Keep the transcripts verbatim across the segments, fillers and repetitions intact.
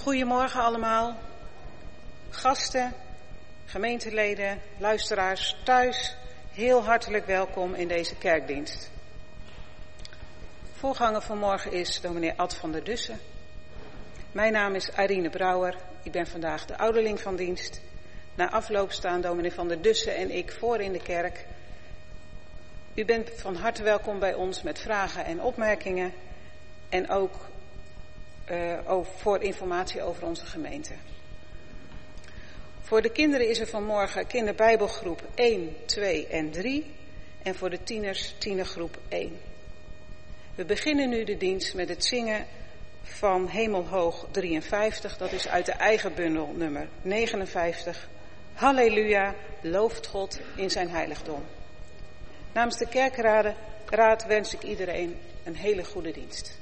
Goedemorgen allemaal, gasten, gemeenteleden, luisteraars thuis, heel hartelijk welkom in deze kerkdienst. Voorganger vanmorgen is dominee Ad van der Dussen. Mijn naam is Irene Brouwer, ik ben vandaag de ouderling van dienst. Na afloop staan dominee van der Dussen en ik voor in de kerk. U bent van harte welkom bij ons met vragen en opmerkingen en ook uh, over, voor informatie over onze gemeente. Voor de kinderen is er vanmorgen kinderbijbelgroep één, twee en drie en voor de tieners tienergroep één. We beginnen nu de dienst met het zingen van Hemelhoog drieënvijftig, dat is uit de eigen bundel nummer negenenvijftig. Halleluja, looft God in zijn heiligdom. Namens de kerkraad wens ik iedereen een hele goede dienst.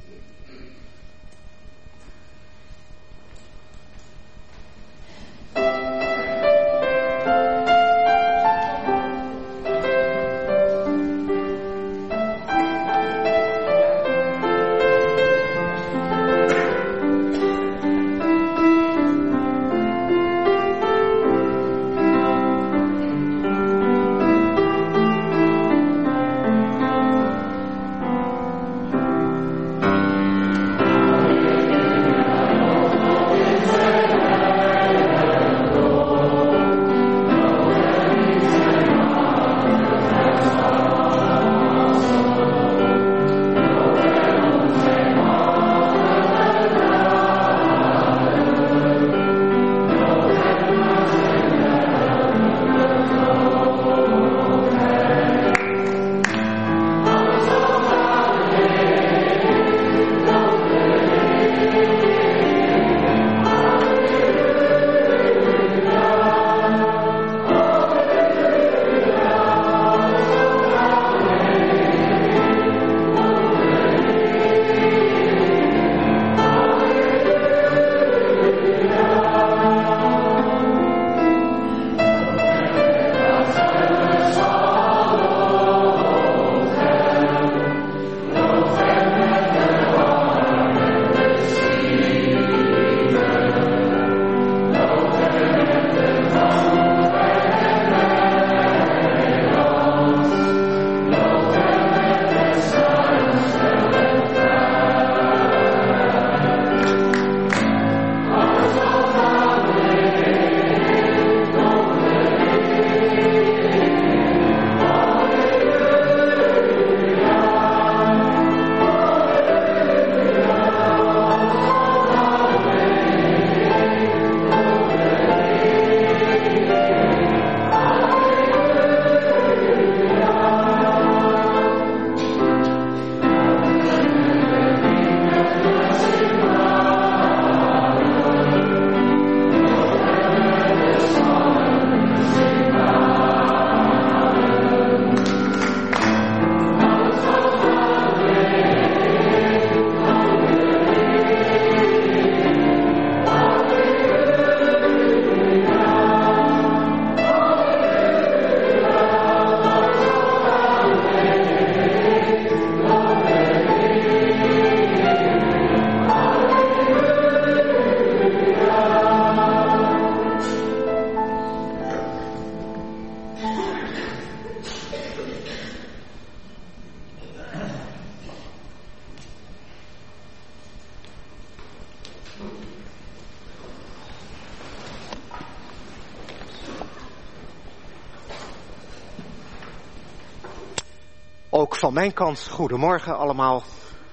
Ook van mijn kant, goedemorgen allemaal.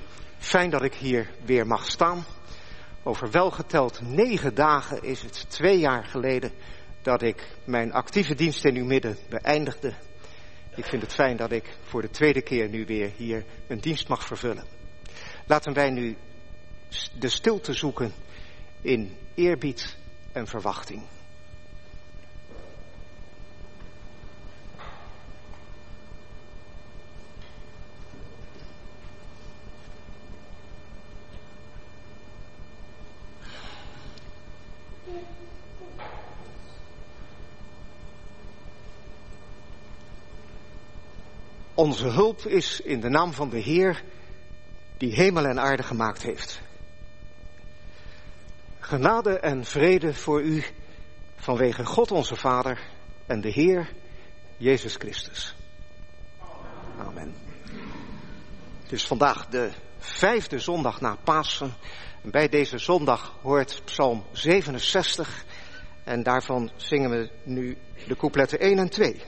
Fijn dat ik hier weer mag staan. Over welgeteld negen dagen is het twee jaar geleden dat ik mijn actieve dienst in uw midden beëindigde. Ik vind het fijn dat ik voor de tweede keer nu weer hier een dienst mag vervullen. Laten wij nu de stilte zoeken in eerbied en verwachting. Onze hulp is in de naam van de Heer, die hemel en aarde gemaakt heeft. Genade en vrede voor u vanwege God onze Vader en de Heer Jezus Christus. Amen. Het is vandaag de vijfde zondag na Pasen. En bij deze zondag hoort Psalm zevenenzestig. En daarvan zingen we nu de coupletten één en twee.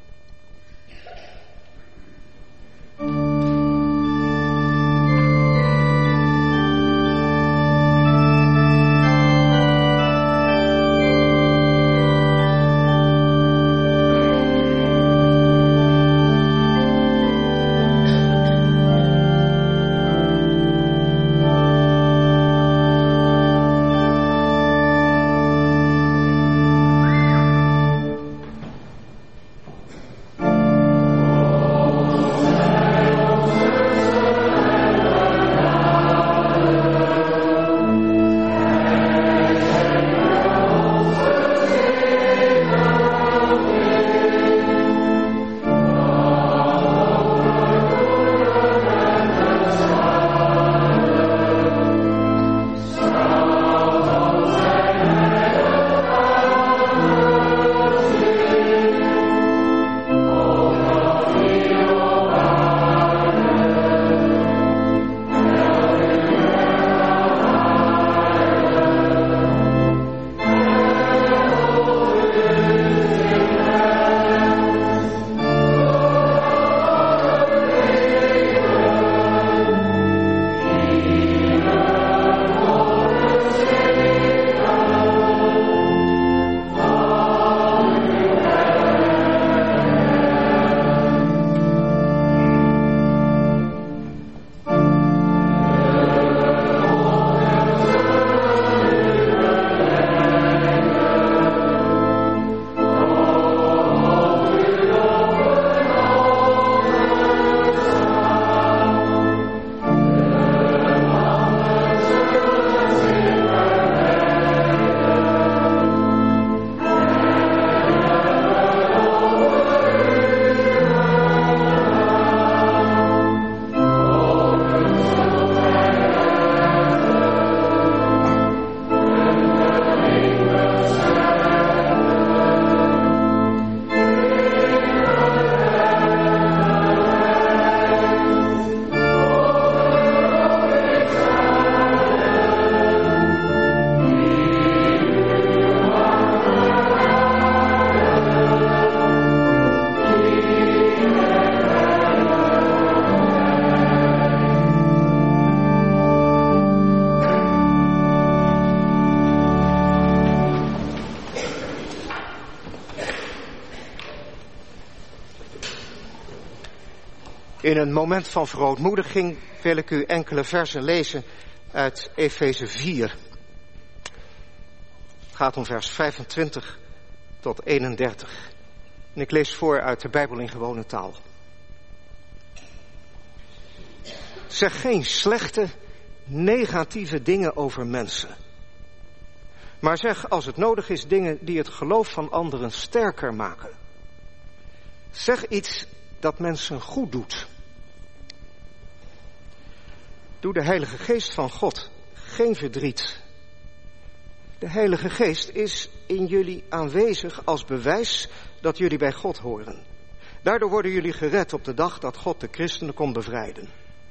In een moment van verootmoediging wil ik u enkele versen lezen uit Efeze vier. Het gaat om vers vijfentwintig tot eenendertig. En ik lees voor uit de Bijbel in gewone taal. Zeg geen slechte, negatieve dingen over mensen. Maar zeg als het nodig is dingen die het geloof van anderen sterker maken. Zeg iets dat mensen goed doet. Doe de Heilige Geest van God geen verdriet. De Heilige Geest is in jullie aanwezig als bewijs dat jullie bij God horen. Daardoor worden jullie gered op de dag dat God de christenen komt bevrijden.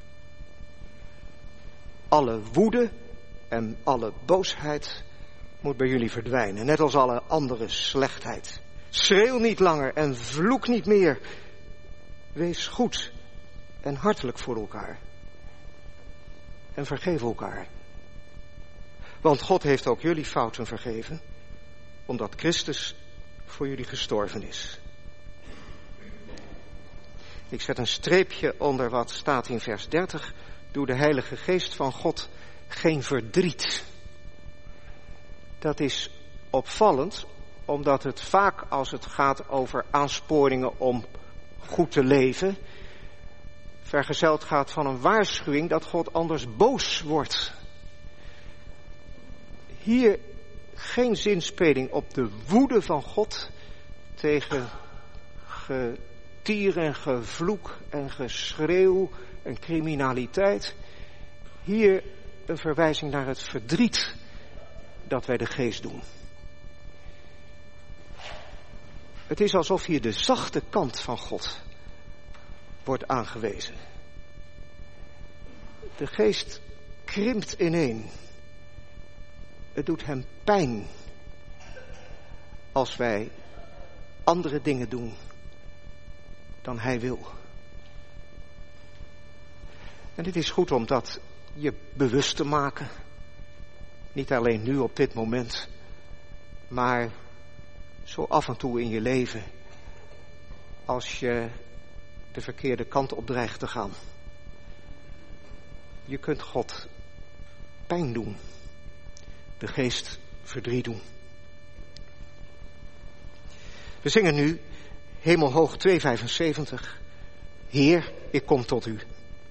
Alle woede en alle boosheid moet bij jullie verdwijnen, net als alle andere slechtheid. Schreeuw niet langer en vloek niet meer. Wees goed en hartelijk voor elkaar. En vergeef elkaar. Want God heeft ook jullie fouten vergeven, omdat Christus voor jullie gestorven is. Ik zet een streepje onder wat staat in vers dertig. Doe de Heilige Geest van God geen verdriet. Dat is opvallend, omdat het vaak als het gaat over aansporingen om goed te leven, vergezeld gaat van een waarschuwing dat God anders boos wordt. Hier geen zinspeling op de woede van God tegen getier en gevloek en geschreeuw en criminaliteit. Hier een verwijzing naar het verdriet dat wij de geest doen. Het is alsof hier de zachte kant van God wordt aangewezen. De geest krimpt ineen. Het doet hem pijn als wij andere dingen doen dan hij wil. En dit is goed om dat je bewust te maken. Niet alleen nu op dit moment, maar zo af en toe in je leven, als je de verkeerde kant op dreigt te gaan. Je kunt God pijn doen, de geest verdriet doen. We zingen nu Hemelhoog tweehonderdvijfenzeventig. Heer, ik kom tot u.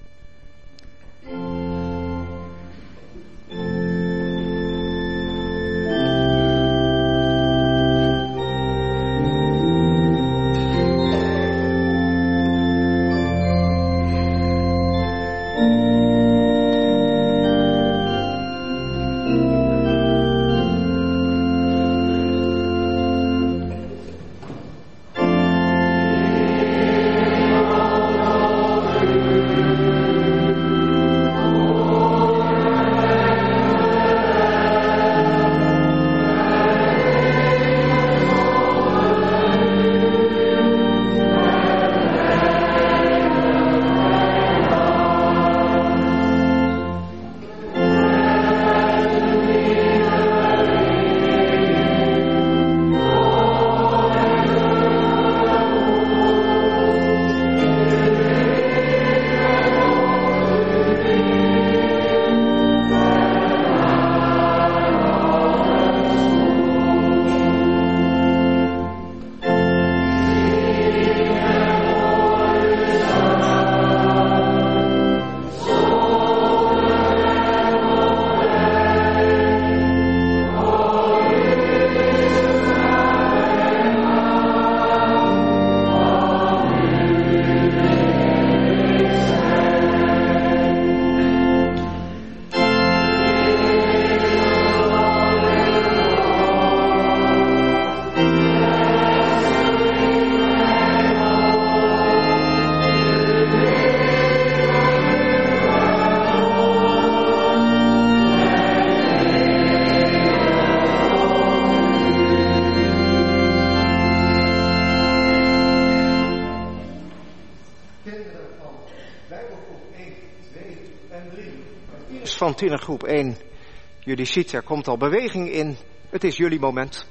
Van tienergroep één. Jullie ziet, er komt al beweging in. Het is jullie moment.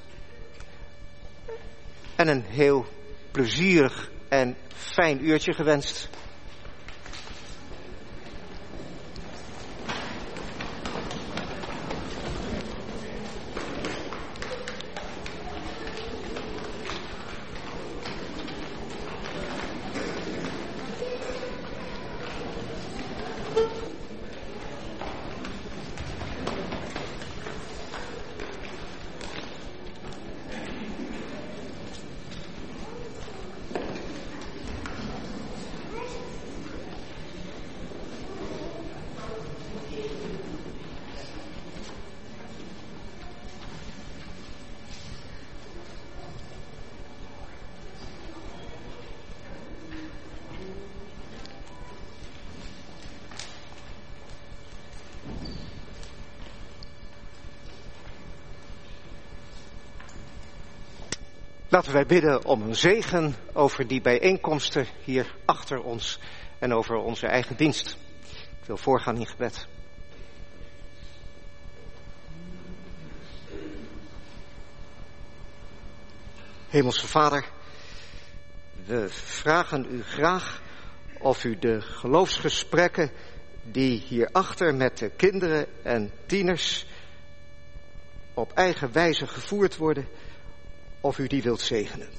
En een heel plezierig en fijn uurtje gewenst. Laten wij bidden om een zegen over die bijeenkomsten hier achter ons en over onze eigen dienst. Ik wil voorgaan in gebed. Hemelse Vader, we vragen u graag of u de geloofsgesprekken die hierachter met de kinderen en tieners op eigen wijze gevoerd worden, of u die wilt zegenen.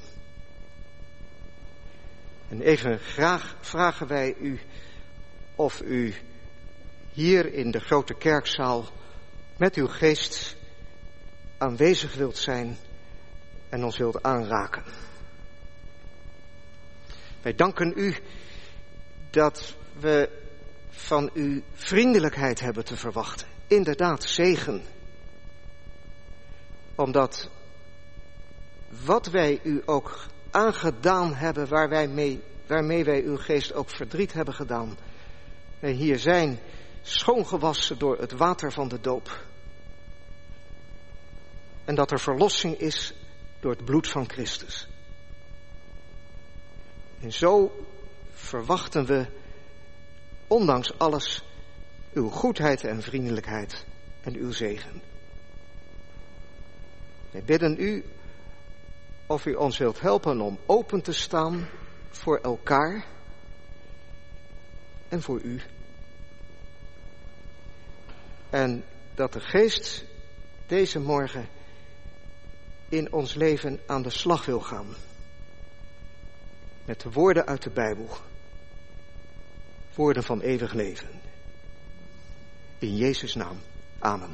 En even graag vragen wij u of u hier in de grote kerkzaal met uw geest aanwezig wilt zijn en ons wilt aanraken. Wij danken u dat we van u vriendelijkheid hebben te verwachten. Inderdaad, zegen. omdat wat wij u ook aangedaan hebben, waar wij mee, waarmee wij uw geest ook verdriet hebben gedaan, wij hier zijn schoongewassen door het water van de doop. En dat er verlossing is door het bloed van Christus. En zo verwachten we, ondanks alles, uw goedheid en vriendelijkheid en uw zegen. Wij bidden u of u ons wilt helpen om open te staan voor elkaar en voor u. En dat de geest deze morgen in ons leven aan de slag wil gaan. Met de woorden uit de Bijbel. Woorden van eeuwig leven. In Jezus' naam. Amen.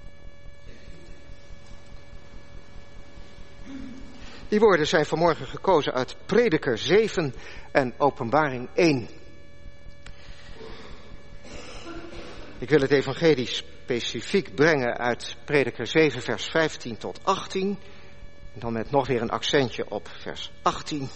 Die woorden zijn vanmorgen gekozen uit Prediker zeven en Openbaring één. Ik wil het evangelie specifiek brengen uit Prediker zeven vers vijftien tot achttien. En dan met nog weer een accentje op vers achttien.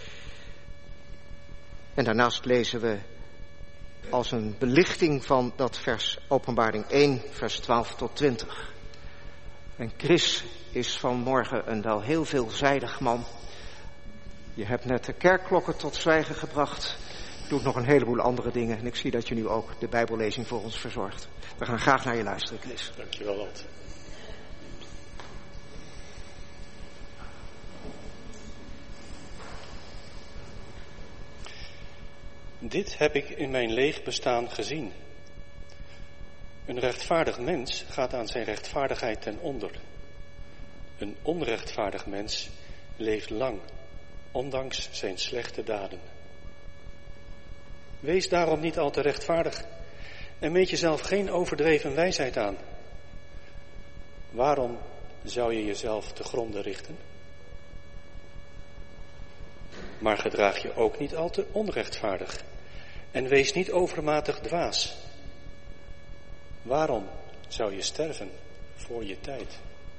En daarnaast lezen we als een belichting van dat vers Openbaring één vers twaalf tot twintig. En Chris is vanmorgen een wel heel veelzijdig man. Je hebt net de kerkklokken tot zwijgen gebracht. Doet nog een heleboel andere dingen. En ik zie dat je nu ook de Bijbellezing voor ons verzorgt. We gaan graag naar je luisteren, Chris. Dankjewel, Lot. Dit heb ik in mijn leeg bestaan gezien. Een rechtvaardig mens gaat aan zijn rechtvaardigheid ten onder. Een onrechtvaardig mens leeft lang, ondanks zijn slechte daden. Wees daarom niet al te rechtvaardig en meet jezelf geen overdreven wijsheid aan. Waarom zou je jezelf te gronde richten? Maar gedraag je ook niet al te onrechtvaardig en wees niet overmatig dwaas. Waarom zou je sterven voor je tijd?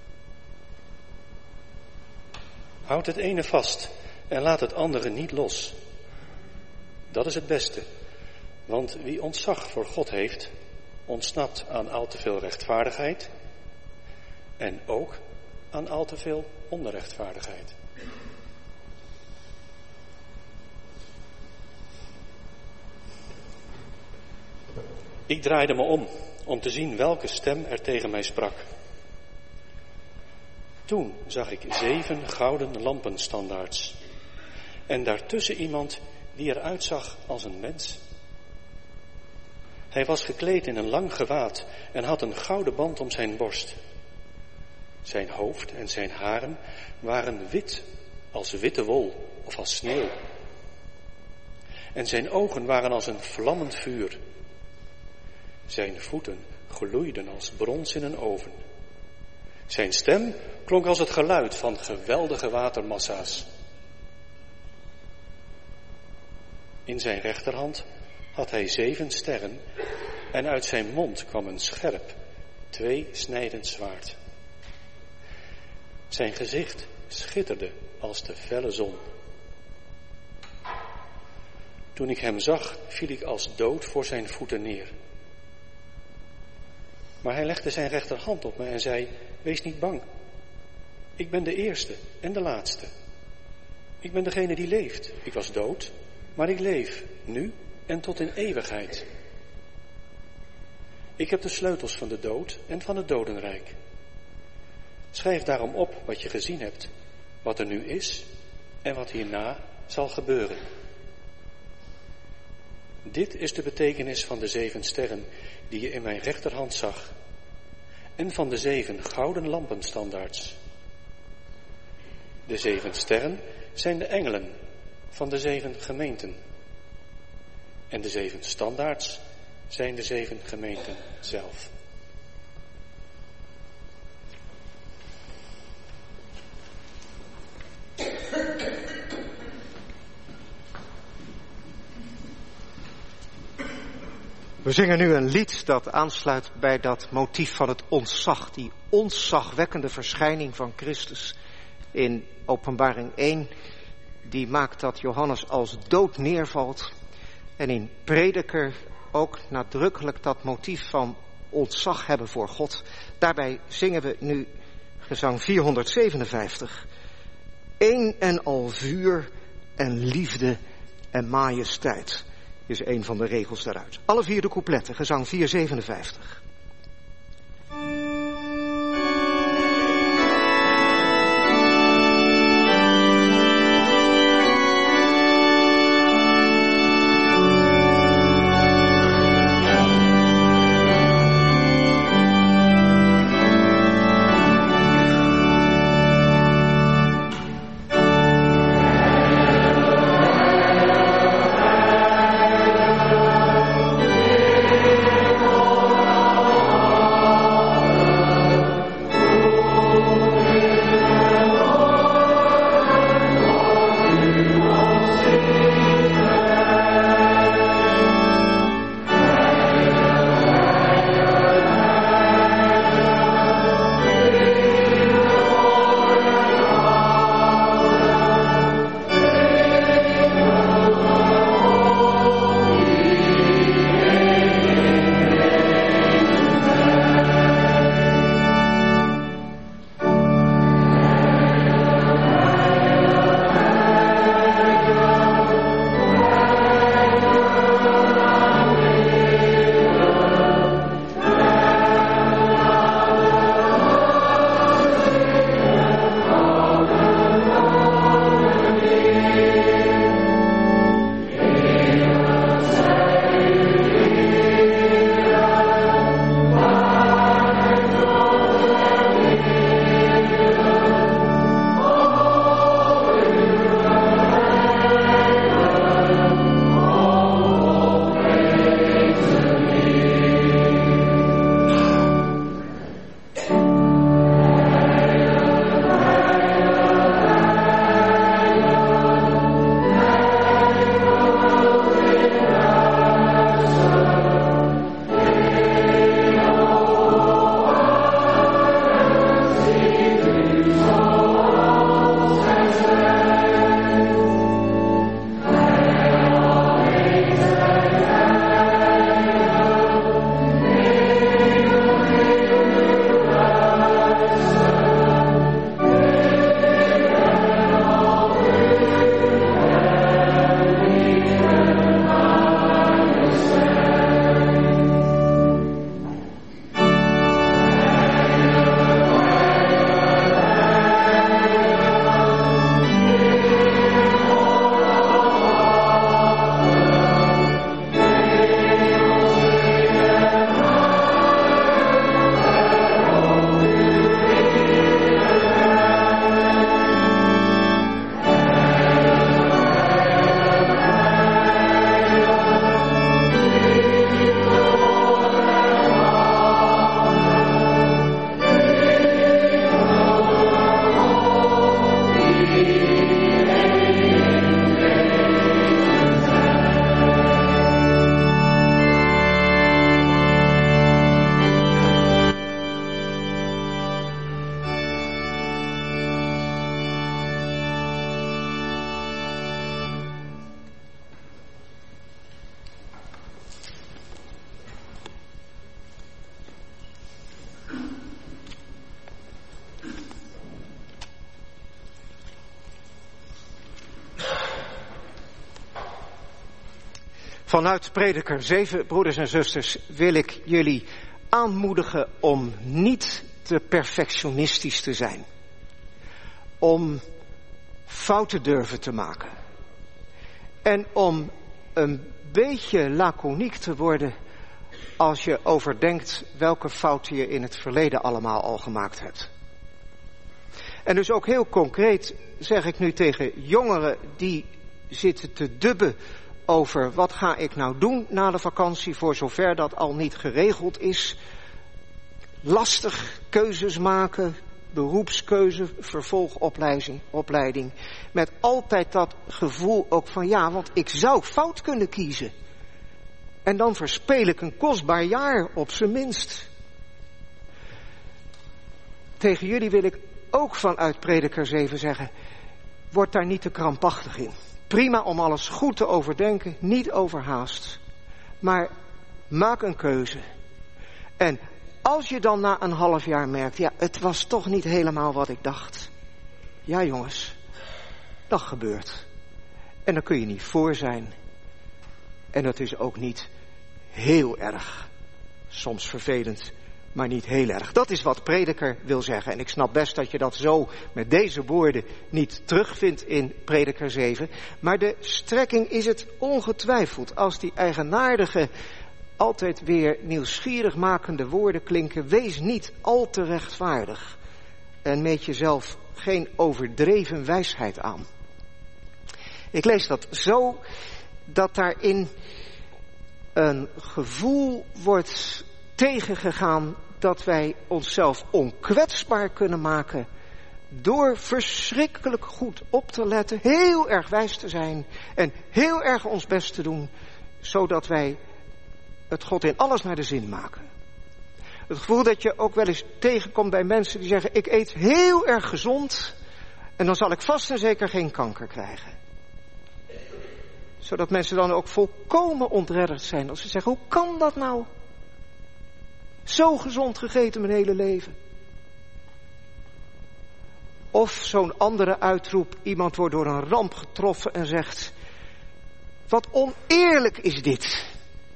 Houd het ene vast en laat het andere niet los. Dat is het beste, want wie ontzag voor God heeft, ontsnapt aan al te veel rechtvaardigheid en ook aan al te veel onrechtvaardigheid. Ik draaide me om, om te zien welke stem er tegen mij sprak. Toen zag ik zeven gouden lampenstandaards en daartussen iemand die eruit zag als een mens. Hij was gekleed in een lang gewaad en had een gouden band om zijn borst. Zijn hoofd en zijn haren waren wit als witte wol of als sneeuw. En zijn ogen waren als een vlammend vuur. Zijn voeten gloeiden als brons in een oven. Zijn stem klonk als het geluid van geweldige watermassa's. In zijn rechterhand had hij zeven sterren en uit zijn mond kwam een scherp, tweesnijdend zwaard. Zijn gezicht schitterde als de felle zon. Toen ik hem zag, viel ik als dood voor zijn voeten neer. Maar hij legde zijn rechterhand op me en zei, wees niet bang. Ik ben de eerste en de laatste. Ik ben degene die leeft. Ik was dood, maar ik leef, nu en tot in eeuwigheid. Ik heb de sleutels van de dood en van het dodenrijk. Schrijf daarom op wat je gezien hebt, wat er nu is en wat hierna zal gebeuren. Dit is de betekenis van de zeven sterren die je in mijn rechterhand zag en van de zeven gouden lampenstandaards. De zeven sterren zijn de engelen van de zeven gemeenten en de zeven standaards zijn de zeven gemeenten zelf. We zingen nu een lied dat aansluit bij dat motief van het ontzag. Die ontzagwekkende verschijning van Christus in Openbaring één. Die maakt dat Johannes als dood neervalt. En in Prediker ook nadrukkelijk dat motief van ontzag hebben voor God. Daarbij zingen we nu gezang vierhonderdzevenenvijftig. Eén en al vuur en liefde en majesteit is een van de regels daaruit. Alle vier de coupletten, gezang vierhonderdzevenenvijftig. Vanuit Prediker zeven, broeders en zusters, wil ik jullie aanmoedigen om niet te perfectionistisch te zijn. Om fouten durven te maken. En om een beetje laconiek te worden als je overdenkt welke fouten je in het verleden allemaal al gemaakt hebt. En dus ook heel concreet zeg ik nu tegen jongeren die zitten te dubben over wat ga ik nou doen na de vakantie, voor zover dat al niet geregeld is. Lastig keuzes maken, beroepskeuze, vervolgopleiding, opleiding, met altijd dat gevoel ook van ja, want ik zou fout kunnen kiezen. En dan verspeel ik een kostbaar jaar op zijn minst. Tegen jullie wil ik ook vanuit Prediker zeven zeggen, word daar niet te krampachtig in. Prima om alles goed te overdenken, niet overhaast. Maar maak een keuze. En als je dan na een half jaar merkt, ja, het was toch niet helemaal wat ik dacht. Ja jongens, dat gebeurt. En daar kun je niet voor zijn. En dat is ook niet heel erg. Soms vervelend, maar niet heel erg. Dat is wat Prediker wil zeggen. En ik snap best dat je dat zo met deze woorden niet terugvindt in Prediker zeven. Maar de strekking is het ongetwijfeld. Als die eigenaardige, altijd weer nieuwsgierig makende woorden klinken, wees niet al te rechtvaardig. En meet jezelf geen overdreven wijsheid aan. Ik lees dat zo, dat daarin een gevoel wordt tegengegaan dat wij onszelf onkwetsbaar kunnen maken door verschrikkelijk goed op te letten, heel erg wijs te zijn en heel erg ons best te doen, zodat wij het God in alles naar de zin maken. Het gevoel dat je ook wel eens tegenkomt bij mensen die zeggen, ik eet heel erg gezond en dan zal ik vast en zeker geen kanker krijgen. Zodat mensen dan ook volkomen ontredderd zijn als ze zeggen, hoe kan dat nou? Zo gezond gegeten mijn hele leven. Of zo'n andere uitroep, iemand wordt door een ramp getroffen en zegt, wat oneerlijk is dit.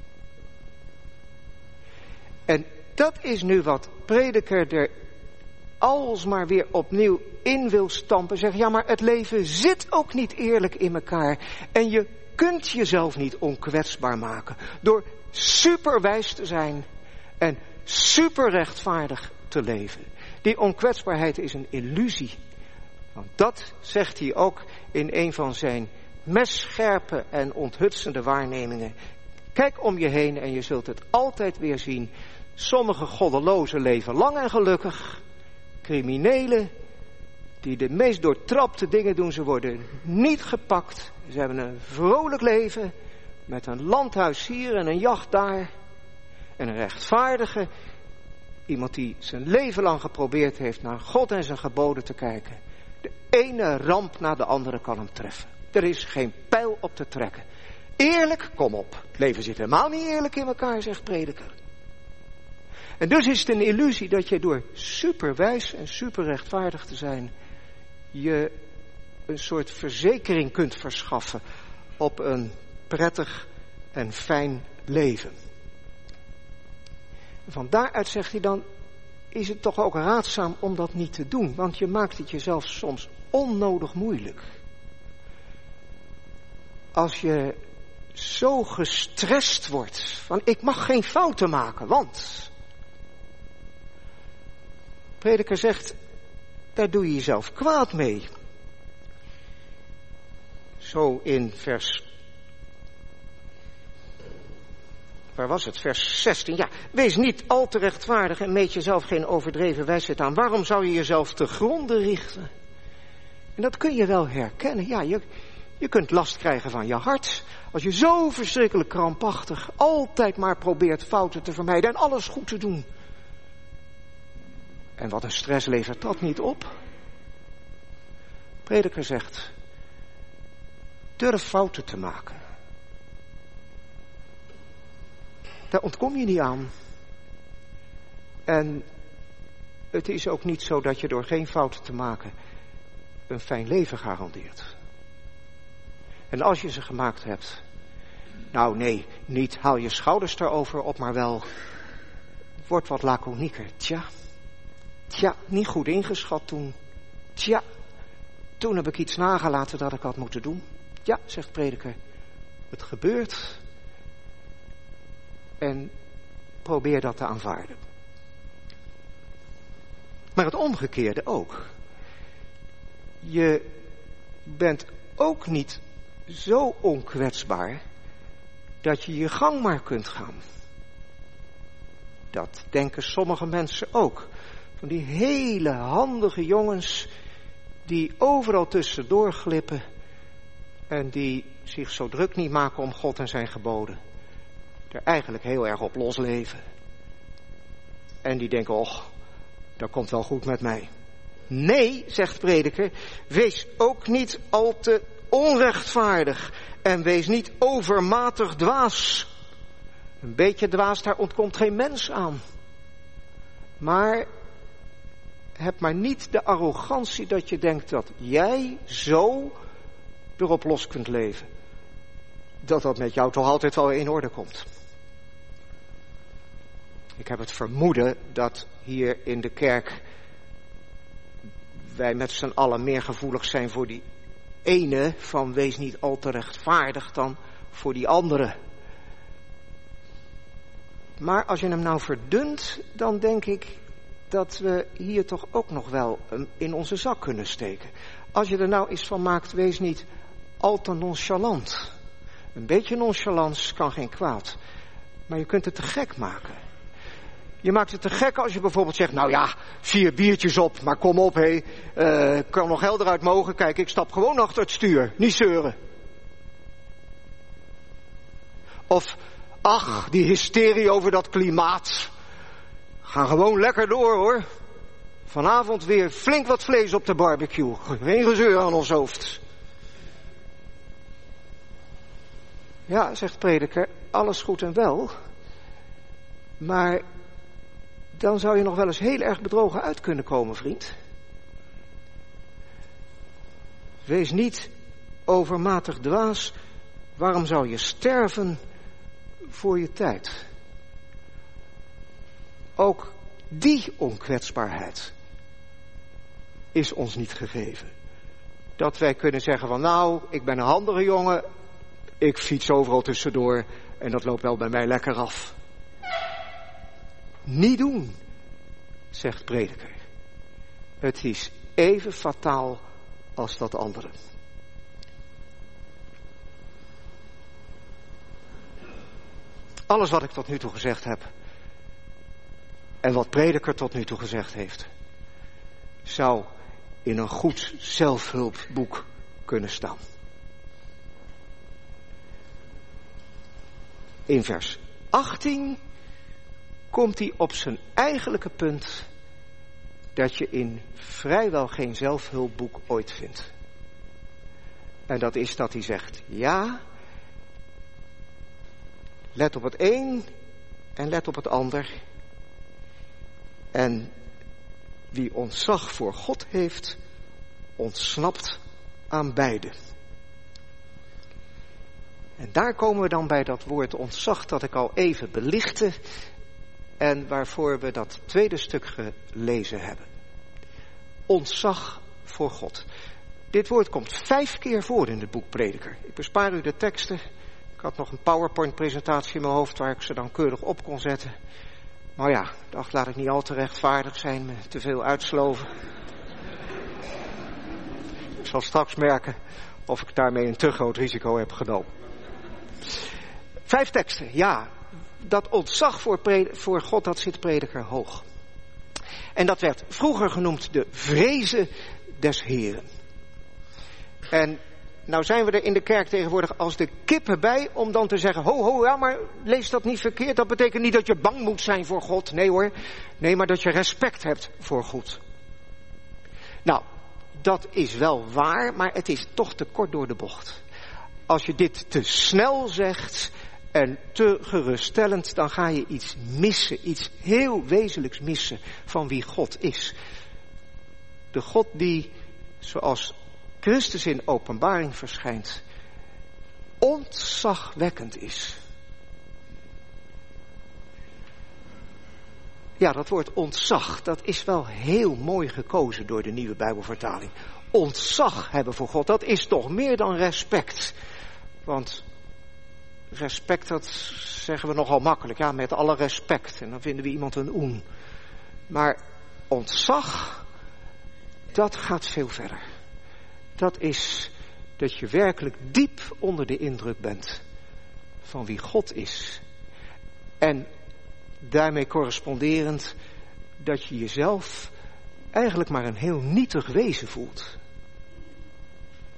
En dat is nu wat Prediker er alsmaar weer opnieuw in wil stampen. Zeg, ja, maar het leven zit ook niet eerlijk in elkaar. En je kunt jezelf niet onkwetsbaar maken door superwijs te zijn en super rechtvaardig te leven. Die onkwetsbaarheid is een illusie. Want dat zegt hij ook in een van zijn messcherpe en onthutsende waarnemingen. Kijk om je heen en je zult het altijd weer zien. Sommige goddelozen leven lang en gelukkig. Criminelen die de meest doortrapte dingen doen, ze worden niet gepakt. Ze hebben een vrolijk leven met een landhuis hier en een jacht daar. En een rechtvaardige, iemand die zijn leven lang geprobeerd heeft naar God en zijn geboden te kijken. De ene ramp na de andere kan hem treffen. Er is geen pijl op te trekken. Eerlijk, kom op. Het leven zit helemaal niet eerlijk in elkaar, zegt Prediker. En dus is het een illusie dat je door superwijs en superrechtvaardig te zijn, je een soort verzekering kunt verschaffen op een prettig en fijn leven. Van daaruit zegt hij dan, is het toch ook raadzaam om dat niet te doen, want je maakt het jezelf soms onnodig moeilijk. Als je zo gestrest wordt van ik mag geen fouten maken, want Prediker zegt, daar doe je jezelf kwaad mee. Zo in vers, waar was het? Vers zestien. Ja, wees niet al te rechtvaardig en meet jezelf geen overdreven wijsheid aan. Waarom zou je jezelf te gronde richten? En dat kun je wel herkennen. Ja, je, je kunt last krijgen van je hart. Als je zo verschrikkelijk krampachtig altijd maar probeert fouten te vermijden en alles goed te doen. En wat een stress levert dat niet op? Prediker zegt, durf fouten te maken. Daar ontkom je niet aan. En het is ook niet zo dat je door geen fouten te maken een fijn leven garandeert. En als je ze gemaakt hebt, nou nee, niet haal je schouders erover op, maar wel, word wat laconieker. Tja, tja, niet goed ingeschat toen. Tja, toen heb ik iets nagelaten dat ik had moeten doen. Ja, zegt Prediker, het gebeurt. En probeer dat te aanvaarden. Maar het omgekeerde ook. Je bent ook niet zo onkwetsbaar dat je je gang maar kunt gaan. Dat denken sommige mensen ook. Van die hele handige jongens die overal tussendoor glippen en die zich zo druk niet maken om God en zijn geboden. er eigenlijk heel erg op losleven. En die denken, och, dat komt wel goed met mij. Nee, zegt Prediker, wees ook niet al te onrechtvaardig en wees niet overmatig dwaas. Een beetje dwaas, daar ontkomt geen mens aan. Maar heb maar niet de arrogantie dat je denkt dat jij zo erop los kunt leven. Dat dat met jou toch altijd wel in orde komt. Ik heb het vermoeden dat hier in de kerk wij met z'n allen meer gevoelig zijn voor die ene van wees niet al te rechtvaardig dan voor die andere. Maar als je hem nou verdunt, dan denk ik dat we hier toch ook nog wel in onze zak kunnen steken. Als je er nou eens van maakt, wees niet al te nonchalant. Een beetje nonchalance kan geen kwaad. Maar je kunt het te gek maken. Je maakt het te gek als je bijvoorbeeld zegt, nou ja, vier biertjes op, maar kom op hé, uh, ik kan nog helder uit mogen, kijk, ik stap gewoon achter het stuur, niet zeuren. Of, ach, die hysterie over dat klimaat. Ga gewoon lekker door hoor. Vanavond weer flink wat vlees op de barbecue, geen gezeur aan ons hoofd. Ja, zegt Prediker, alles goed en wel, maar dan zou je nog wel eens heel erg bedrogen uit kunnen komen, vriend. Wees niet overmatig dwaas. Waarom zou je sterven voor je tijd? Ook die onkwetsbaarheid is ons niet gegeven. Dat wij kunnen zeggen van nou, ik ben een handige jongen, ik fiets overal tussendoor en dat loopt wel bij mij lekker af. Niet doen, zegt Prediker. Het is even fataal als dat andere. Alles wat ik tot nu toe gezegd heb en wat Prediker tot nu toe gezegd heeft, zou in een goed zelfhulpboek kunnen staan. In vers achttien komt hij op zijn eigenlijke punt dat je in vrijwel geen zelfhulpboek ooit vindt. En dat is dat hij zegt, ja, let op het een en let op het ander. En wie ontzag voor God heeft, ontsnapt aan beide. En daar komen we dan bij dat woord ontzag dat ik al even belichtte en waarvoor we dat tweede stuk gelezen hebben. Ontzag voor God. Dit woord komt vijf keer voor in het boek Prediker. Ik bespaar u de teksten. Ik had nog een PowerPoint-presentatie in mijn hoofd waar ik ze dan keurig op kon zetten. Maar ja, ik dacht, laat ik niet al te rechtvaardig zijn met te veel uitsloven. Ik zal straks merken of ik daarmee een te groot risico heb genomen. Vijf teksten, ja. Dat ontzag voor, pred- voor God, dat zit Prediker hoog. En dat werd vroeger genoemd de vrezen des Heren. En nou zijn we er in de kerk tegenwoordig als de kippen bij om dan te zeggen, ho ho, ja maar lees dat niet verkeerd. Dat betekent niet dat je bang moet zijn voor God. Nee hoor, nee maar dat je respect hebt voor God. Nou, dat is wel waar, maar het is toch te kort door de bocht. Als je dit te snel zegt en te geruststellend, dan ga je iets missen, iets heel wezenlijks missen van wie God is. De God die, zoals Christus in openbaring verschijnt, ontzagwekkend is. Ja, dat woord ontzag, dat is wel heel mooi gekozen door de nieuwe Bijbelvertaling. Ontzag hebben voor God, dat is toch meer dan respect. Want respect, dat zeggen we nogal makkelijk. Ja, met alle respect. En dan vinden we iemand een oen. Maar ontzag, dat gaat veel verder. Dat is dat je werkelijk diep onder de indruk bent van wie God is. En daarmee corresponderend dat je jezelf eigenlijk maar een heel nietig wezen voelt.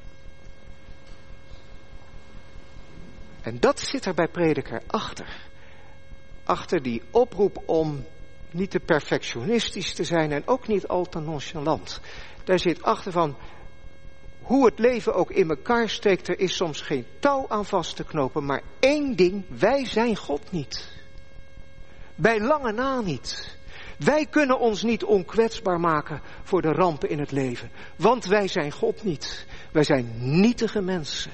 En dat zit er bij Prediker achter. achter die oproep om niet te perfectionistisch te zijn en ook niet al te nonchalant. Daar zit achter van, hoe het leven ook in elkaar steekt, er is soms geen touw aan vast te knopen, maar één ding, wij zijn God niet. Bij lange na niet. Wij kunnen ons niet onkwetsbaar maken voor de rampen in het leven, want wij zijn God niet. Wij zijn nietige mensen.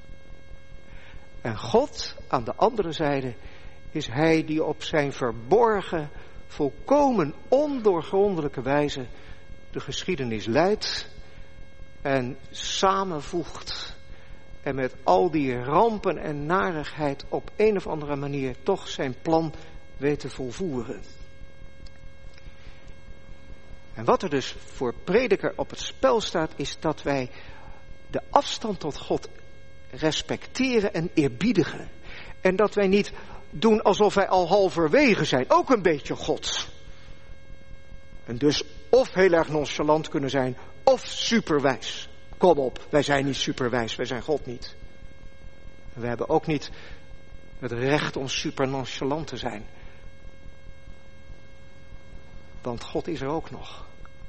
En God, aan de andere zijde, is Hij die op zijn verborgen, volkomen ondoorgrondelijke wijze de geschiedenis leidt en samenvoegt. En met al die rampen en narigheid op een of andere manier toch zijn plan weet te volvoeren. En wat er dus voor prediker op het spel staat, is dat wij de afstand tot God respecteren en eerbiedigen. En dat wij niet doen alsof wij al halverwege zijn, ook een beetje God. En dus of heel erg nonchalant kunnen zijn, of superwijs. Kom op, wij zijn niet superwijs, wij zijn God niet. En we hebben ook niet het recht om super nonchalant te zijn. Want God is er ook nog.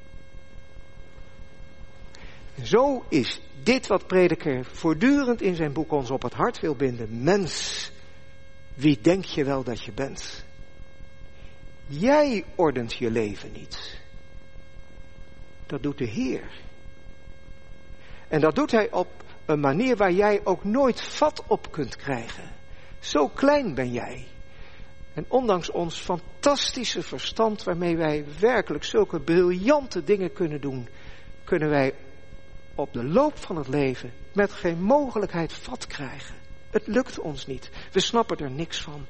En zo is dit wat prediker voortdurend in zijn boek ons op het hart wil binden. Mens, wie denk je wel dat je bent? Jij ordent je leven niet. Dat doet de Heer. En dat doet Hij op een manier waar jij ook nooit vat op kunt krijgen. Zo klein ben jij. En ondanks ons fantastische verstand waarmee wij werkelijk zulke briljante dingen kunnen doen, kunnen wij op de loop van het leven met geen mogelijkheid vat krijgen. Het lukt ons niet. We snappen er niks van.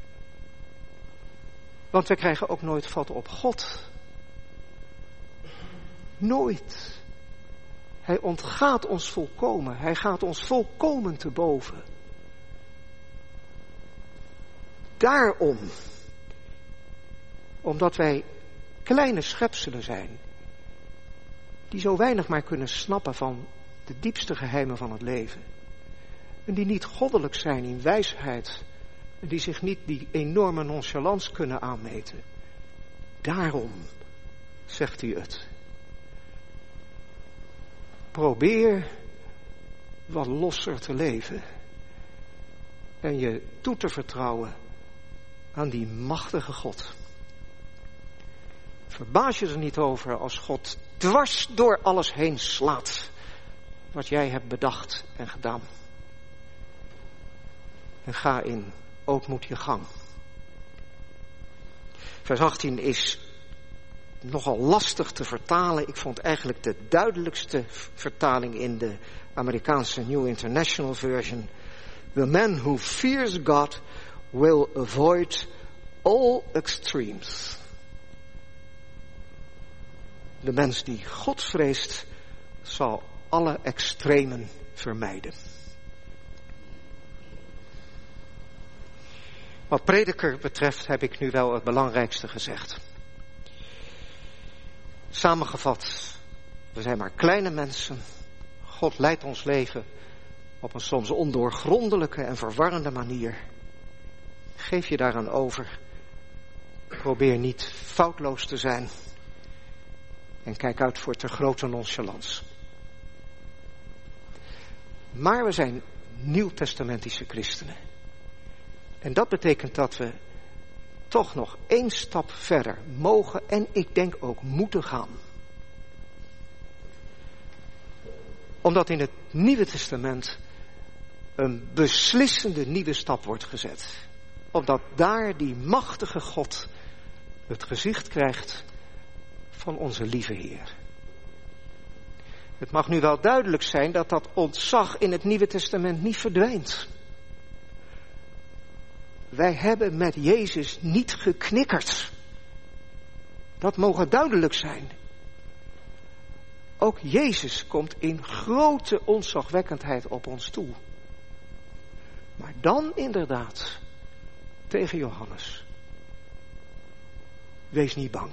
Want we krijgen ook nooit vat op God. Nooit. Hij ontgaat ons volkomen. Hij gaat ons volkomen te boven. Daarom, omdat wij kleine schepselen zijn, die zo weinig maar kunnen snappen van de diepste geheimen van het leven, en die niet goddelijk zijn in wijsheid, en die zich niet die enorme nonchalance kunnen aanmeten. Daarom zegt hij het. Probeer wat losser te leven en je toe te vertrouwen aan die machtige God. Verbaas je er niet over als God dwars door alles heen slaat wat jij hebt bedacht en gedaan. En ga in ootmoed je gang. Vers achttien is nogal lastig te vertalen. Ik vond eigenlijk de duidelijkste vertaling in de Amerikaanse New International Version. The man who fears God will avoid all extremes. De mens die God vreest, zal alle extremen vermijden. Wat prediker betreft heb ik nu wel het belangrijkste gezegd. Samengevat, we zijn maar kleine mensen. God leidt ons leven op een soms ondoorgrondelijke en verwarrende manier. Geef je daaraan over. Probeer niet foutloos te zijn. En kijk uit voor te grote nonchalance. Maar we zijn nieuwtestamentische christenen. En dat betekent dat we toch nog één stap verder mogen en ik denk ook moeten gaan. Omdat in het Nieuwe Testament een beslissende nieuwe stap wordt gezet. Omdat daar die machtige God het gezicht krijgt van onze lieve Heer. Het mag nu wel duidelijk zijn dat dat ontzag in het Nieuwe Testament niet verdwijnt. Wij hebben met Jezus niet geknikkerd. Dat mogen duidelijk zijn. Ook Jezus komt in grote ontzagwekkendheid op ons toe. Maar dan inderdaad tegen Johannes. Wees niet bang.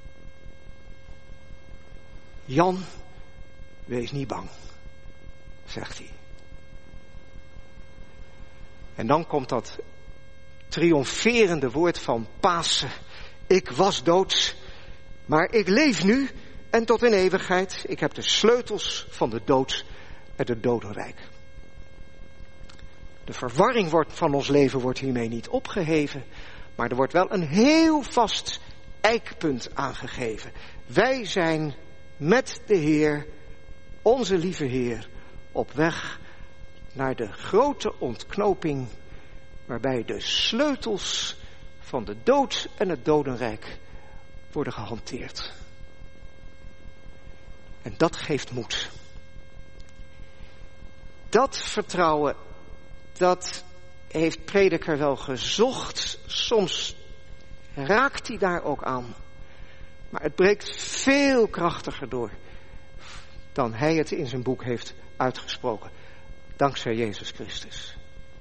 Jan, wees niet bang, zegt hij. En dan komt dat triomferende woord van Pasen. Ik was dood, maar ik leef nu en tot in eeuwigheid. Ik heb de sleutels van de dood en het dodenrijk. De verwarring wordt van ons leven wordt hiermee niet opgeheven, maar er wordt wel een heel vast eikpunt aangegeven. Wij zijn met de Heer, onze lieve Heer, op weg naar de grote ontknoping, waarbij de sleutels van de dood en het dodenrijk worden gehanteerd. En dat geeft moed. Dat vertrouwen, dat heeft Prediker wel gezocht. Soms raakt hij daar ook aan. Maar het breekt veel krachtiger door dan hij het in zijn boek heeft uitgesproken. Dankzij Jezus Christus.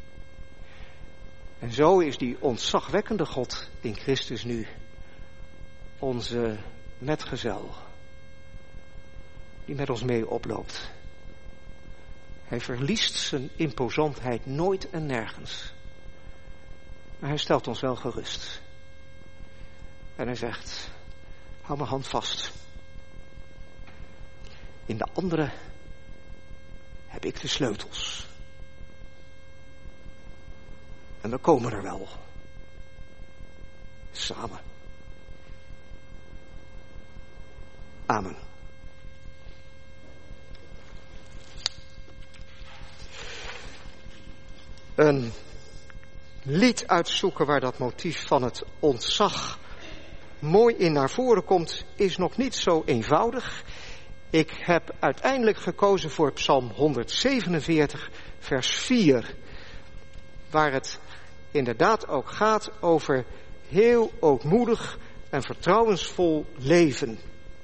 En zo is die ontzagwekkende God in Christus nu onze metgezel. Die met ons mee oploopt. Hij verliest zijn imposantheid nooit en nergens. Maar hij stelt ons wel gerust. En hij zegt, hou mijn hand vast. In de andere heb ik de sleutels. En we komen er wel. Samen. Amen. Een lied uitzoeken waar dat motief van het ontzag mooi in naar voren komt, is nog niet zo eenvoudig. Ik heb uiteindelijk gekozen voor Psalm honderdzevenenveertig, vers vier. Waar het inderdaad ook gaat over heel ootmoedig en vertrouwensvol leven.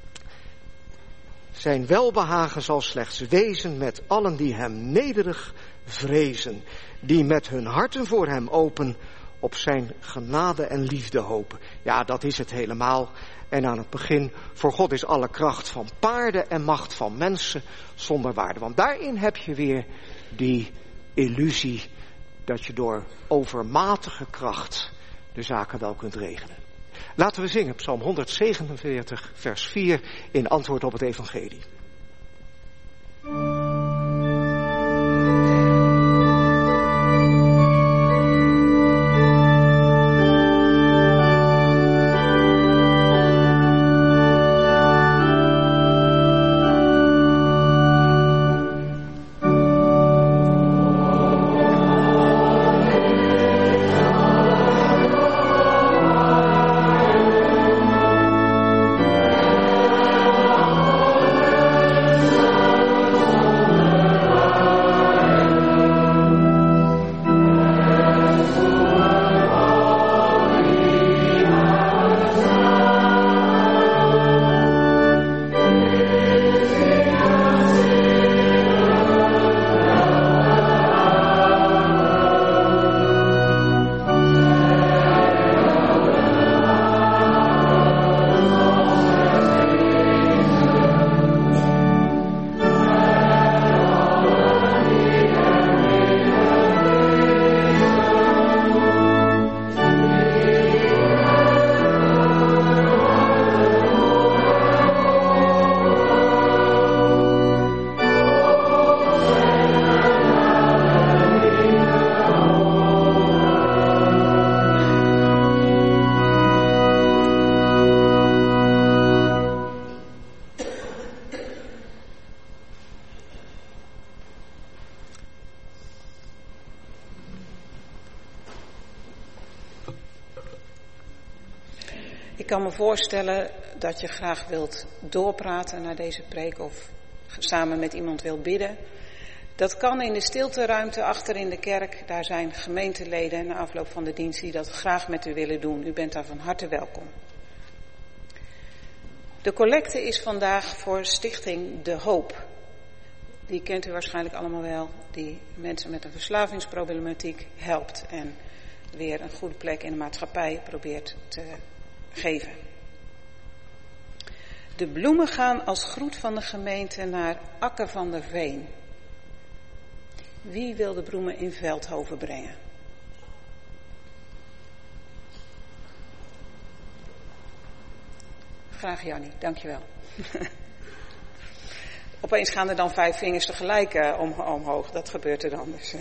Zijn welbehagen zal slechts wezen met allen die hem nederig vrezen. Die met hun harten voor hem open op zijn genade en liefde hopen. Ja, dat is het helemaal. En aan het begin, voor God is alle kracht van paarden en macht van mensen zonder waarde. Want daarin heb je weer die illusie dat je door overmatige kracht de zaken wel kunt regelen. Laten we zingen, Psalm honderdzevenenveertig, vers vier, in antwoord op het evangelie. Ik kan me voorstellen dat je graag wilt doorpraten naar deze preek of samen met iemand wilt bidden. Dat kan in de stilteruimte achter in de kerk. Daar zijn gemeenteleden na afloop van de dienst die dat graag met u willen doen. U bent daar van harte welkom. De collecte is vandaag voor Stichting De Hoop. Die kent u waarschijnlijk allemaal wel. Die mensen met een verslavingsproblematiek helpt en weer een goede plek in de maatschappij probeert te geven. De bloemen gaan als groet van de gemeente naar Akke van der Veen. Wie wil de bloemen in Veldhoven brengen? Graag Jannie, dankjewel. Opeens gaan er dan vijf vingers tegelijk uh, om, omhoog. Dat gebeurt er dan dus.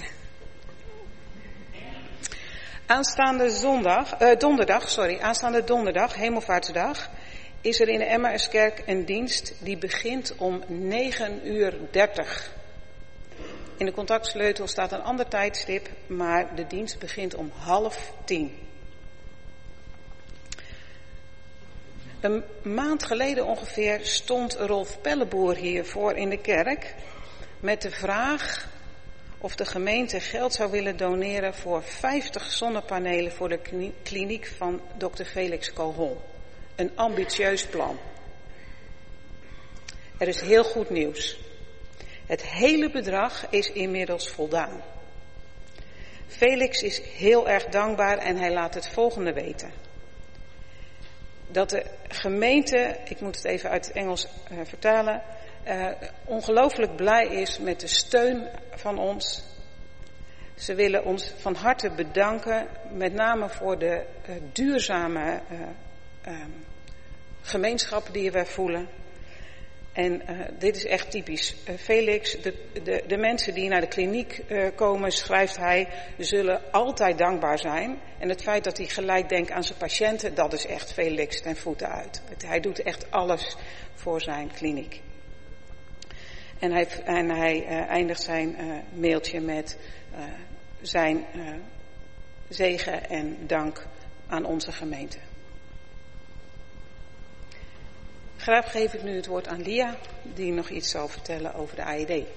Aanstaande zondag, uh, donderdag, sorry, aanstaande donderdag, Hemelvaartsdag, is er in de Emmauskerk een dienst die begint om negen uur dertig. In de contactsleutel staat een ander tijdstip, maar de dienst begint om half tien. Een maand geleden ongeveer stond Rolf Pelleboer hiervoor in de kerk met de vraag of de gemeente geld zou willen doneren voor vijftig zonnepanelen voor de kliniek van dokter Felix Koolhol. Een ambitieus plan. Er is heel goed nieuws. Het hele bedrag is inmiddels voldaan. Felix is heel erg dankbaar en hij laat het volgende weten. Dat de gemeente, ik moet het even uit het Engels uh, vertalen, uh, ongelooflijk blij is met de steun van ons. Ze willen ons van harte bedanken, met name voor de uh, duurzame uh, uh, gemeenschap die we voelen. En uh, dit is echt typisch. Uh, Felix, de, de, de mensen die naar de kliniek uh, komen, schrijft hij, zullen altijd dankbaar zijn. En het feit dat hij gelijk denkt aan zijn patiënten, dat is echt Felix ten voeten uit. Het, hij doet echt alles voor zijn kliniek. En hij, en hij uh, eindigt zijn uh, mailtje met uh, zijn uh, zegen en dank aan onze gemeente. Graag geef ik nu het woord aan Lia, die nog iets zal vertellen over de A E D.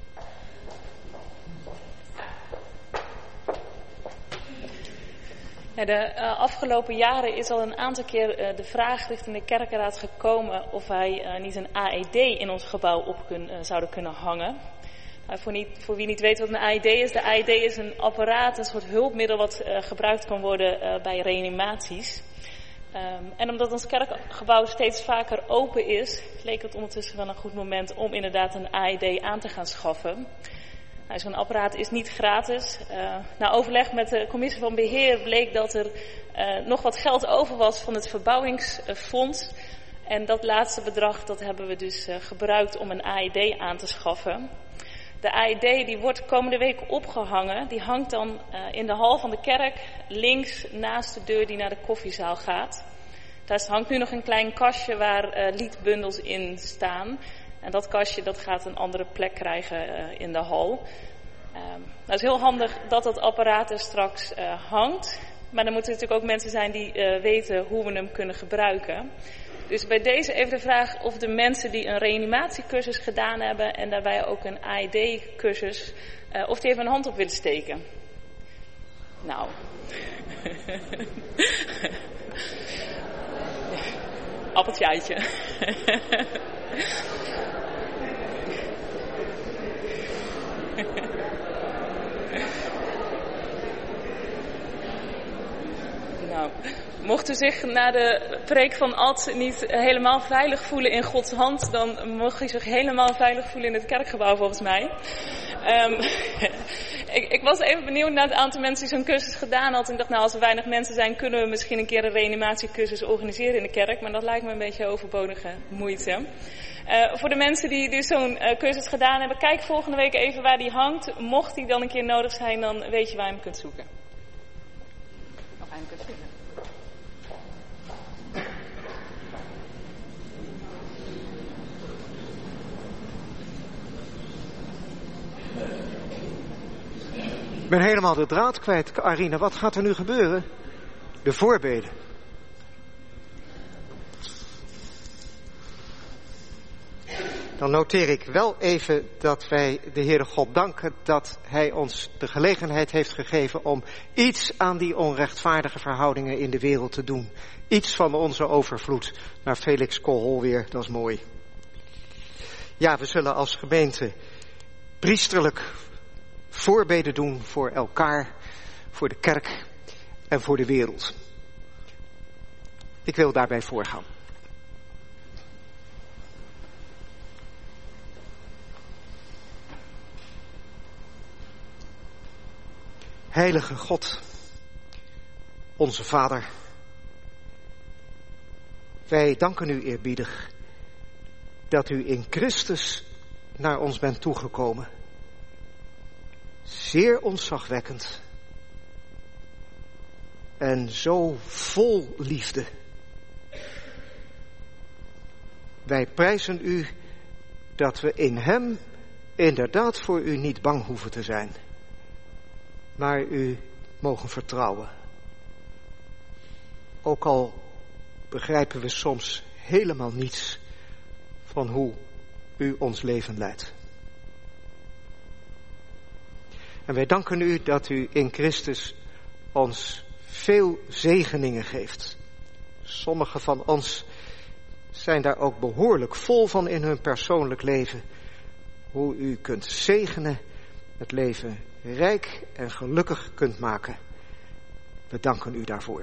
Ja, de uh, afgelopen jaren is al een aantal keer uh, de vraag richting de kerkenraad gekomen of wij uh, niet een A E D in ons gebouw op kun, uh, zouden kunnen hangen. Uh, voor, niet, voor wie niet weet wat een A E D is, de A E D is een apparaat, een soort hulpmiddel wat uh, gebruikt kan worden uh, bij reanimaties. Um, en omdat ons kerkgebouw steeds vaker open is, leek het ondertussen wel een goed moment om inderdaad een A E D aan te gaan schaffen. Nou, zo'n apparaat is niet gratis. Uh, na overleg met de commissie van beheer bleek dat er uh, nog wat geld over was van het verbouwingsfonds. En dat laatste bedrag dat hebben we dus uh, gebruikt om een A E D aan te schaffen. De A E D die wordt komende week opgehangen. Die hangt dan uh, in de hal van de kerk, links naast de deur die naar de koffiezaal gaat. Daar hangt nu nog een klein kastje waar uh, liedbundels in staan. En dat kastje dat gaat een andere plek krijgen uh, in de hal. Um, nou is heel handig dat dat apparaat er straks uh, hangt. Maar dan moeten er natuurlijk ook mensen zijn die uh, weten hoe we hem kunnen gebruiken. Dus bij deze even de vraag of de mensen die een reanimatiecursus gedaan hebben en daarbij ook een A E D-cursus, uh, of die even een hand op willen steken. Nou. Appeltje eitje. Nou, mocht u zich na de preek van Ad niet helemaal veilig voelen in Gods hand, dan mag u zich helemaal veilig voelen in het kerkgebouw volgens mij. Um, ik, ik was even benieuwd naar het aantal mensen die zo'n cursus gedaan had. En ik dacht, nou, als er weinig mensen zijn, kunnen we misschien een keer een reanimatiecursus organiseren in de kerk. Maar dat lijkt me een beetje overbodige moeite. Uh, voor de mensen die dus zo'n uh, cursus gedaan hebben, kijk volgende week even waar die hangt. Mocht die dan een keer nodig zijn, dan weet je waar je hem kunt zoeken. Of hij hem kunt vinden. Ik ben helemaal de draad kwijt, Arina. Wat gaat er nu gebeuren? De voorbeden. Dan noteer ik wel even dat wij de Heere God danken dat Hij ons de gelegenheid heeft gegeven om iets aan die onrechtvaardige verhoudingen in de wereld te doen. Iets van onze overvloed naar Felix Koolhol weer, dat is mooi. Ja, we zullen als gemeente priesterlijk voorbeden doen voor elkaar, voor de kerk en voor de wereld. Ik wil daarbij voorgaan. Heilige God, onze Vader, Wij danken u eerbiedig dat u in Christus naar ons bent toegekomen. Zeer ontzagwekkend. En zo vol liefde. Wij prijzen u dat we in hem inderdaad voor u niet bang hoeven te zijn. Maar u mogen vertrouwen. Ook al begrijpen we soms helemaal niets van hoe u ons leven leidt. En wij danken u dat u in Christus ons veel zegeningen geeft. Sommigen van ons zijn daar ook behoorlijk vol van in hun persoonlijk leven. Hoe u kunt zegenen, het leven rijk en gelukkig kunt maken. We danken u daarvoor.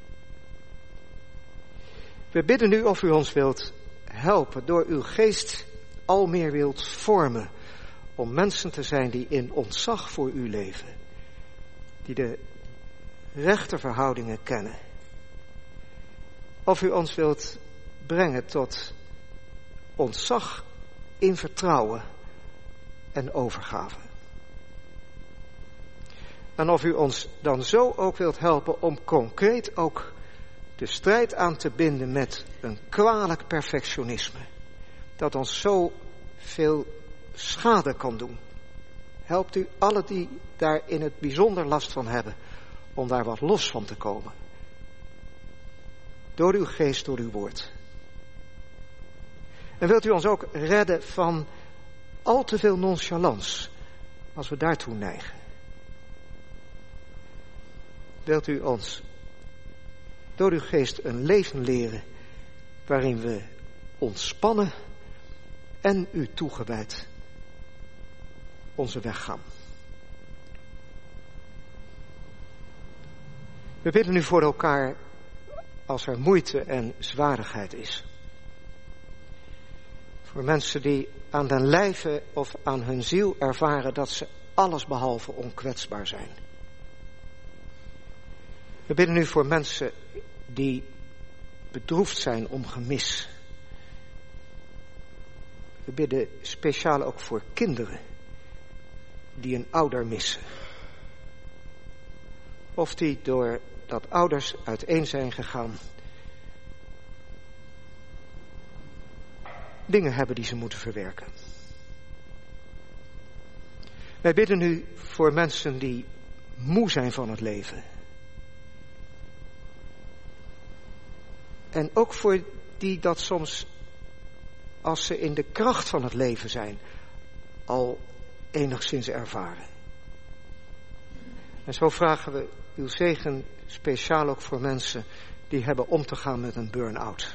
We bidden u of u ons wilt helpen, door uw geest al meer wilt vormen, om mensen te zijn die in ontzag voor u leven, die de rechte verhoudingen kennen. Of u ons wilt brengen tot ontzag in vertrouwen en overgave. En of u ons dan zo ook wilt helpen om concreet ook de strijd aan te binden met een kwalijk perfectionisme, dat ons zo veel schade kan doen. Helpt u alle die daar in het bijzonder last van hebben, om daar wat los van te komen. Door uw geest, door uw woord. En wilt u ons ook redden van al te veel nonchalance, als we daartoe neigen. Wilt u ons door uw geest een leven leren, waarin we ontspannen en u toegewijd onze weg gaan. We bidden u voor elkaar als er moeite en zwarigheid is. Voor mensen die aan den lijve of aan hun ziel ervaren dat ze alles behalve onkwetsbaar zijn. We bidden u voor mensen die bedroefd zijn om gemis. We bidden speciaal ook voor kinderen die een ouder missen. Of die doordat ouders uiteen zijn gegaan, dingen hebben die ze moeten verwerken. Wij bidden u voor mensen die moe zijn van het leven. En ook voor die dat soms, als ze in de kracht van het leven zijn, al enigszins ervaren. En zo vragen we uw zegen speciaal ook voor mensen die hebben om te gaan met een burn-out.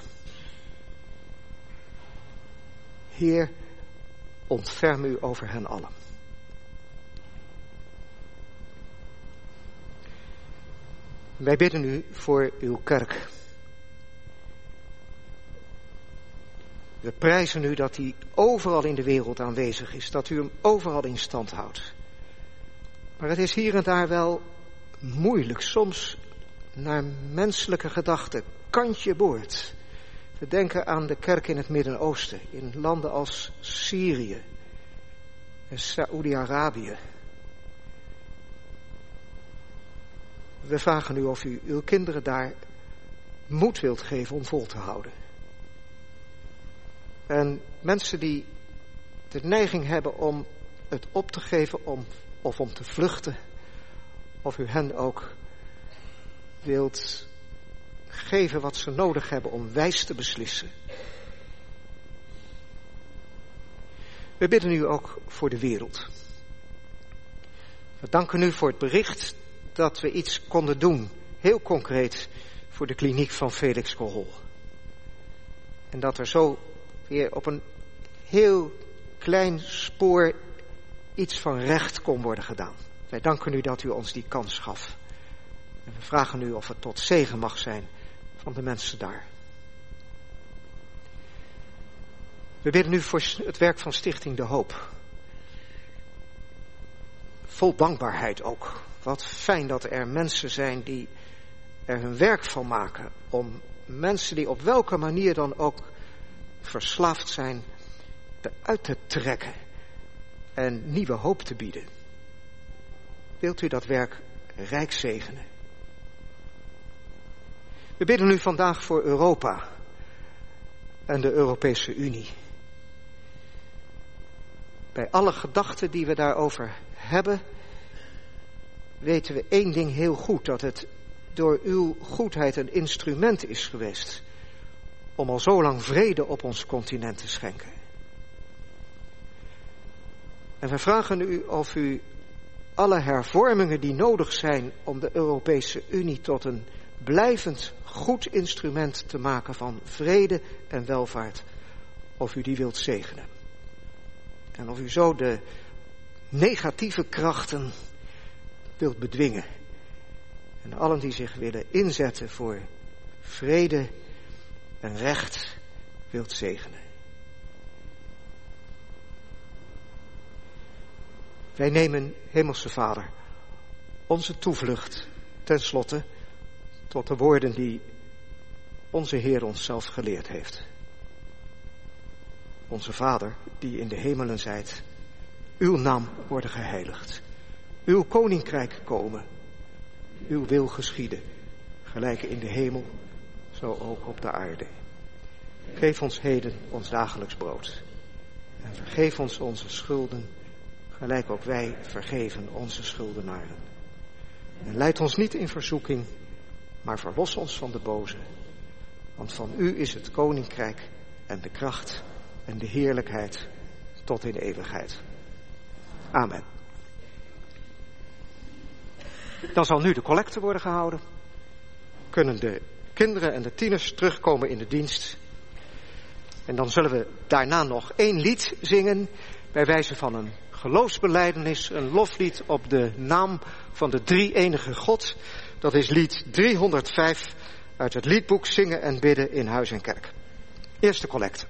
Heer, ontferm u over hen allen. Wij bidden u voor uw kerk. We prijzen u dat hij overal in de wereld aanwezig is, dat u hem overal in stand houdt. Maar het is hier en daar wel moeilijk, soms naar menselijke gedachten, kantje boord. We denken aan de kerk in het Midden-Oosten, in landen als Syrië en Saoedi-Arabië. We vragen u of u uw kinderen daar moed wilt geven om vol te houden. En mensen die de neiging hebben om het op te geven om, of om te vluchten, of u hen ook wilt geven wat ze nodig hebben om wijs te beslissen. We bidden u ook voor de wereld. We danken u voor het bericht dat we iets konden doen, heel concreet, voor de kliniek van Felix Kohol. En dat er zo weer op een heel klein spoor iets van recht kon worden gedaan. Wij danken u dat u ons die kans gaf. En we vragen u of het tot zegen mag zijn van de mensen daar. We bidden u voor het werk van Stichting De Hoop. Vol dankbaarheid ook. Wat fijn dat er mensen zijn die er hun werk van maken om mensen die op welke manier dan ook verslaafd zijn, eruit te trekken en nieuwe hoop te bieden. Wilt u dat werk rijk zegenen? We bidden nu vandaag voor Europa en de Europese Unie. Bij alle gedachten die we daarover hebben, weten we één ding heel goed, dat het door uw goedheid een instrument is geweest om al zo lang vrede op ons continent te schenken. En we vragen u of u alle hervormingen die nodig zijn om de Europese Unie tot een blijvend goed instrument te maken van vrede en welvaart, of u die wilt zegenen. En of u zo de negatieve krachten wilt bedwingen. En allen die zich willen inzetten voor vrede en recht wilt zegenen. Wij nemen, Hemelse Vader, onze toevlucht ten slotte tot de woorden die onze Heer ons zelf geleerd heeft. Onze Vader, die in de hemelen zijt, uw naam worden geheiligd. Uw koninkrijk komen. Uw wil geschieden, gelijk in de hemel, zo ook op de aarde. Geef ons heden ons dagelijks brood. En vergeef ons onze schulden, gelijk ook wij vergeven onze schuldenaren. En leid ons niet in verzoeking, maar verlos ons van de boze. Want van u is het koninkrijk en de kracht en de heerlijkheid tot in eeuwigheid. Amen. Dan zal nu de collecte worden gehouden. Kunnen de kinderen en de tieners terugkomen in de dienst. En dan zullen we daarna nog één lied zingen bij wijze van een geloofsbelijdenis, een loflied op de naam van de drie-enige God. Dat is lied driehonderdvijf uit het liedboek Zingen en Bidden in Huis en Kerk. Eerste collecte.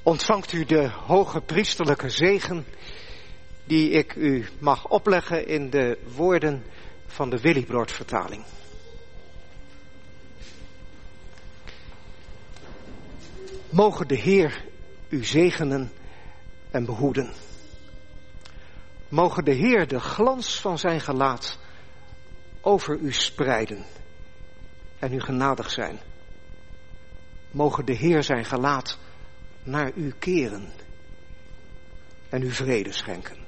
Ontvangt u de hoge priesterlijke zegen die ik u mag opleggen in de woorden van de Willibrord-vertaling. Mogen de Heer u zegenen en behoeden. Mogen de Heer de glans van zijn gelaat over u spreiden en u genadig zijn. Mogen de Heer zijn gelaat naar u keren en u vrede schenken.